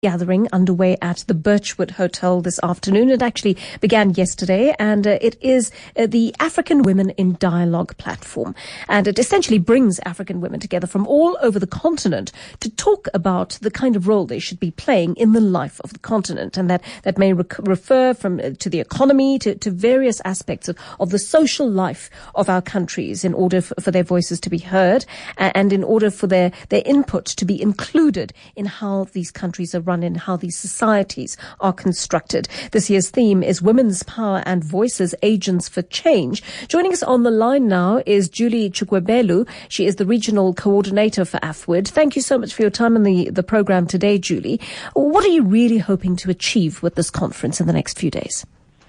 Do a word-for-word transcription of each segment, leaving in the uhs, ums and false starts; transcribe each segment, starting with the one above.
Gathering underway at the Birchwood Hotel this afternoon. It actually began yesterday, and uh, it is uh, the African Women in Dialogue platform. And it essentially brings African women together from all over the continent to talk about the kind of role they should be playing in the life of the continent. And that, that may rec- refer from uh, to the economy, to, to various aspects of, of the social life of our countries in order f- for their voices to be heard and, and in order for their, their input to be included in how these countries are run in how these societies are constructed. This year's theme is Women's Power and Voices, Agents for Change. Joining us on the line now is Julie Chukwebelu. She is the Regional Coordinator for AFWID. Thank you so much for your time on the, the program today, Julie. What are you really hoping to achieve with this conference in the next few days?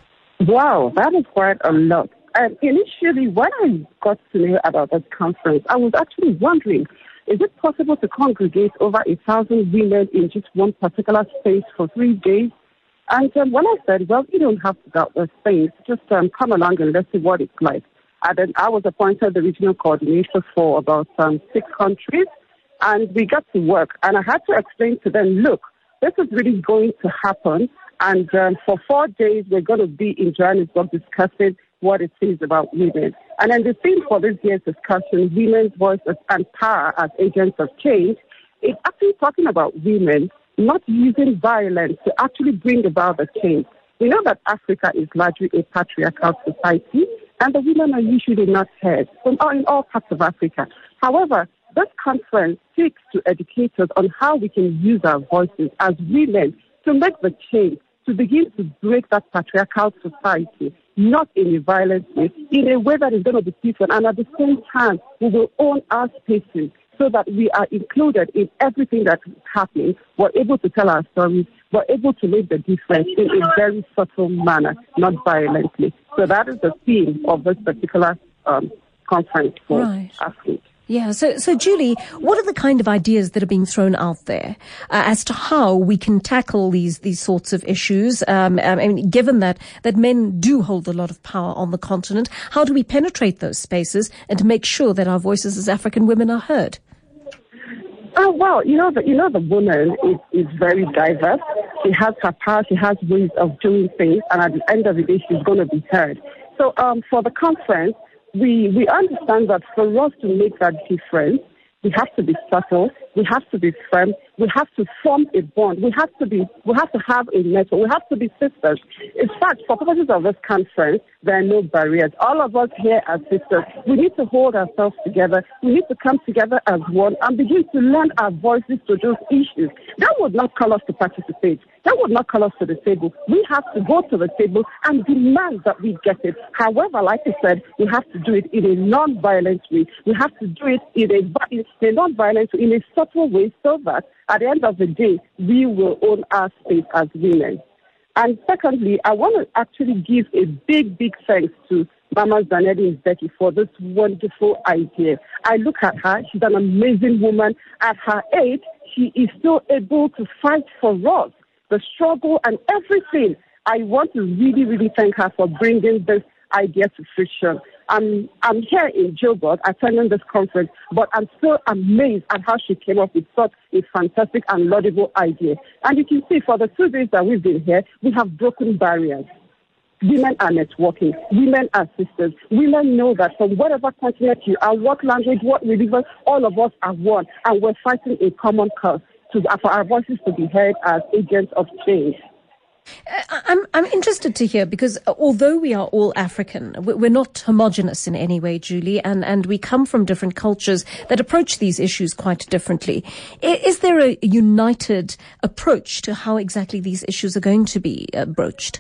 Wow, that is quite a lot. And initially, when I got to know about this conference, I was actually wondering, is it possible to congregate over a thousand women in just one particular space for three days? And um, when I said, well, you don't have to doubt those things, just um, come along and let's see what it's like. And then I was appointed the regional coordinator for about um, six countries, and we got to work. And I had to explain to them, look, this is really going to happen. And um, for four days, we're going to be in Johannesburg discussing what it is about women. And then the theme for this year's discussion, Women's Voices and Power as Agents of Change, is actually talking about women not using violence to actually bring about the change. We know that Africa is largely a patriarchal society, and the women are usually not heard from all, in all parts of Africa. However, this conference seeks to educate us on how we can use our voices as women to make the change, to begin to break that patriarchal society, not in a violent way, in a way that is going to be peaceful. And at the same time, we will own our spaces so that we are included in everything that is happening. We're able to tell our stories. We're able to make the difference in a very subtle manner, not violently. So that is the theme of this particular um, conference for right. AFWID. Yeah, so, so Julie, what are the kind of ideas that are being thrown out there uh, as to how we can tackle these these sorts of issues? Um, I mean, given that, that men do hold a lot of power on the continent, how do we penetrate those spaces and to make sure that our voices as African women are heard? Oh, well, you know, the, you know, the woman is, is very diverse. She has her power, she has ways of doing things, and at the end of the day, she's going to be heard. So um, for the conference, We we understand that for us to make that difference, we have to be subtle, we have to be firm, we have to form a bond, we have to be we have to have a network, we have to be sisters. In fact, for purposes of this conference, there are no barriers. All of us here are sisters. We need to hold ourselves together. We need to come together as one and begin to lend our voices to those issues. That would not call us to participate. That would not call us to the table. We have to go to the table and demand that we get it. However, like I said, we have to do it in a non-violent way. We have to do it in a, in a non-violent way, in a subtle way, so that at the end of the day, we will own our space as women. And secondly, I want to actually give a big, big thanks to Mama Zanele Mbeki for this wonderful idea. I look at her, she's an amazing woman. At her age, she is still able to fight for us, the struggle and everything. I want to really, really thank her for bringing this idea to fruition. I'm, I'm here in Joburg attending this conference, but I'm still amazed at how she came up with such a fantastic and laudable idea. And you can see for the two days that we've been here, we have broken barriers. Women are networking. Women are sisters. Women know that from whatever continent you are, what language, what religion, all of us are one, and we're fighting a common cause to, for our voices to be heard as agents of change. I'm I'm interested to hear, because although we are all African, we're not homogenous in any way, Julie, and, and we come from different cultures that approach these issues quite differently. Is there a united approach to how exactly these issues are going to be uh, broached?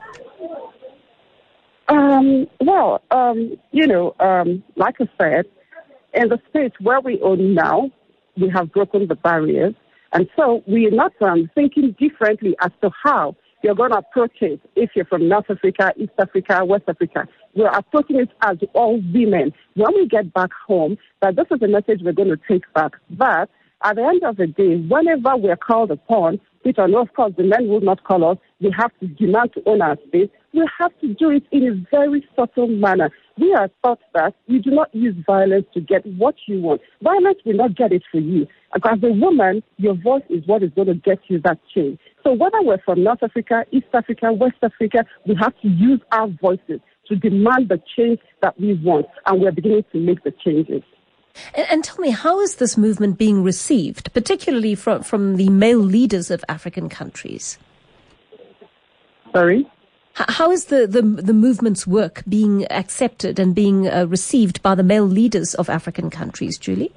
Um, well, um, you know, um, like I said, in the space where we are now, we have broken the barriers. And so we are not um, thinking differently as to how you're going to approach it. If you're from North Africa, East Africa, West Africa, we're approaching it as all women. When we get back home, that this is a message we're going to take back. But at the end of the day, whenever we're called upon, which I know, of course, the men will not call us, we have to demand to own our space. We have to do it in a very subtle manner. we are taught that you do not use violence to get what you want. Violence will not get it for you. As a woman, your voice is what is going to get you that change. So whether we're from North Africa, East Africa, West Africa, we have to use our voices to demand the change that we want, and we're beginning to make the changes. And, and tell me, how is this movement being received, particularly from, from the male leaders of African countries? Sorry? How is the, the, the movement's work being accepted and being uh, received by the male leaders of African countries, Julie?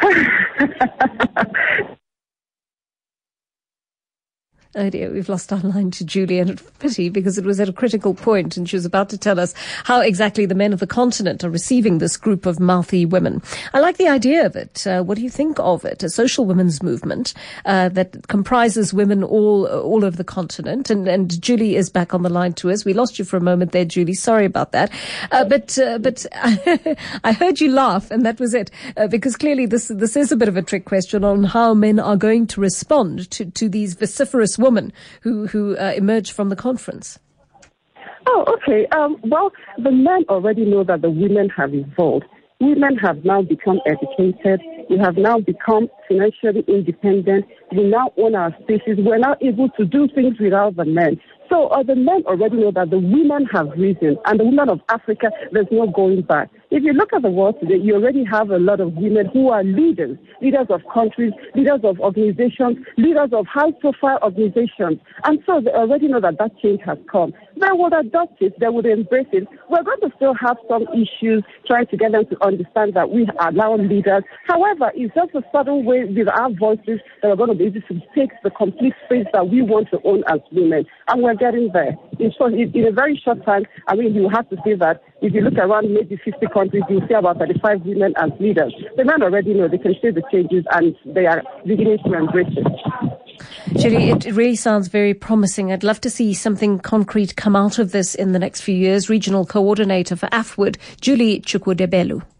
Oh dear, we've lost our line to Julie, and it's a pity because it was at a critical point and she was about to tell us how exactly the men of the continent are receiving this group of mouthy women. I like the idea of it. Uh, what do you think of it? A social women's movement uh, that comprises women all all over the continent. And, and Julie is back on the line to us. We lost you for a moment there, Julie. Sorry about that. Uh, but uh, but I heard you laugh, and that was it, uh, because clearly this this is a bit of a trick question on how men are going to respond to, to these vociferous women who who uh, emerged from the conference. Oh, okay. Um, well, the men already know that the women have evolved. Women have now become educated. We have now become financially independent. We now own our spaces. We're now able to do things without the men. So uh, the men already know that the women have risen, and the women of Africa, there's no going back. If you look at the world today, you already have a lot of women who are leaders, leaders of countries, leaders of organizations, leaders of high-profile organizations. And so they already know that that change has come. They would adopt it. They would embrace it. We're going to still have some issues trying to get them to understand that we are now leaders. However, it's just a certain way with our voices that we're going to be able to take the complete space that we want to own as women. And we're getting there. In, short, in a very short time, I mean, you have to say that if you look around maybe fifty countries, you'll see about thirty-five women as leaders. The men already know they can see the changes, and they are beginning to embrace it. Julie, it really sounds very promising. I'd love to see something concrete come out of this in the next few years. Regional Coordinator for AFWOOD, Julie Chukwudebelu.